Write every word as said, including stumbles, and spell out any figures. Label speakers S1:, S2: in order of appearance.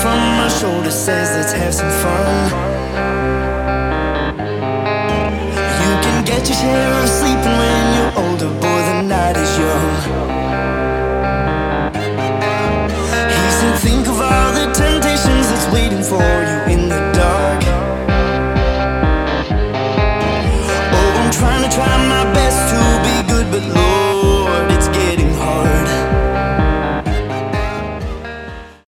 S1: from my shoulder says let's have some fun. You can get your share of sleeping when you're older, boy, the night is young. He said think of all the temptations that's waiting for you in the dark. Oh, I'm trying to try my best to be good, but Lord,